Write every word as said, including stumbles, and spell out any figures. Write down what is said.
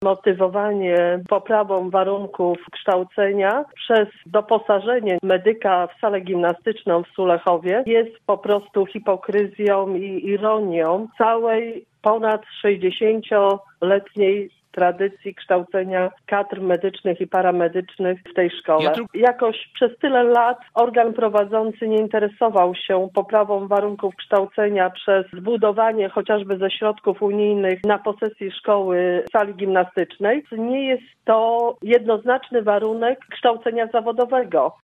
motywowanie poprawą warunków kształcenia przez doposażenie medyka w salę gimnastyczną w Sulechowie jest po prostu hipokryzją i ironią całej ponad sześćdziesięcioletniej tradycji kształcenia kadr medycznych i paramedycznych w tej szkole. Ja tu... Jakoś przez tyle lat organ prowadzący nie interesował się poprawą warunków kształcenia przez zbudowanie chociażby ze środków unijnych na posesji szkoły sali gimnastycznej. Nie jest to jednoznaczny warunek kształcenia zawodowego.